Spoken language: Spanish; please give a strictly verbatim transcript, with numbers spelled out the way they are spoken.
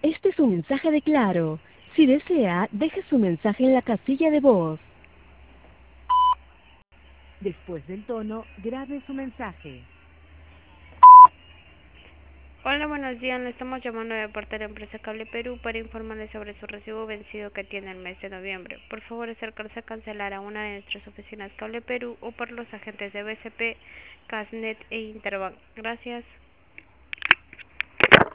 Este es un mensaje de Claro. Si desea, deje su mensaje en la casilla de voz. Después del tono, grabe su mensaje. Hola, buenos días. Le estamos llamando de parte de la empresa Cable Perú para informarle sobre su recibo vencido que tiene el mes de noviembre. Por favor, acercarse a cancelar a una de nuestras oficinas Cable Perú o por los agentes de B C P, Casnet e Interbank. Gracias.